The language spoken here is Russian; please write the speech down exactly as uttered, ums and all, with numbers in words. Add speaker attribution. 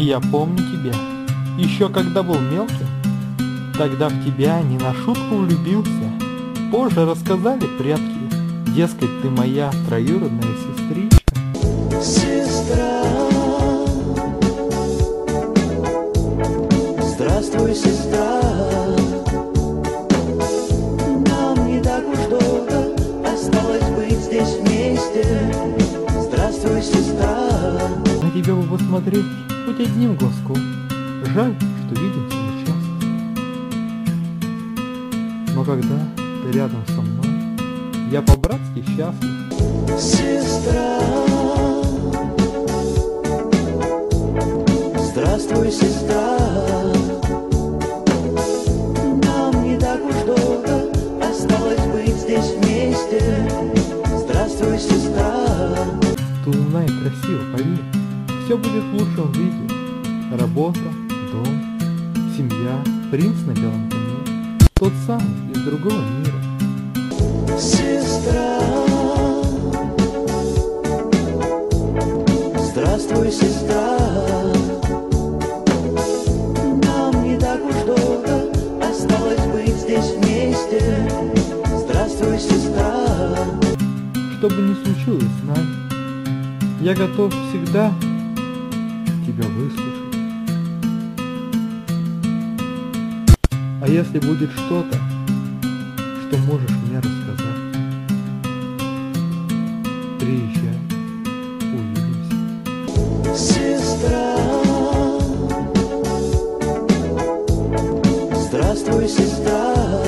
Speaker 1: я помню тебя, еще когда был мелким. Тогда в тебя не на шутку влюбился. Позже рассказали прятки, дескать, ты моя троюродная сестричка.
Speaker 2: Сестра, здравствуй, сестра. Нам не так уж долго осталось быть здесь вместе. Здравствуй, сестра.
Speaker 1: На тебя бы посмотреть хоть одним глазком. Жаль, что видимся нечасто. Но когда ты рядом со мной, я по-братски счастлив.
Speaker 2: Сестра, здравствуй, сестра. Нам не так уж долго осталось быть здесь вместе. Здравствуй, сестра.
Speaker 1: Ты умна и красива, поверь. Все будет в лучшем виде. Работа, дом, семья, принц на белом коне. Тот самый из другого мира.
Speaker 2: Сестра, здравствуй, сестра. Нам не так уж долго осталось быть здесь вместе. Здравствуй, сестра.
Speaker 1: Что бы ни случилось с нами, я готов всегда тебя выслушать. А если будет что-то, что можешь мне рассказать, приезжай, увидимся.
Speaker 2: Сестра, здравствуй, сестра.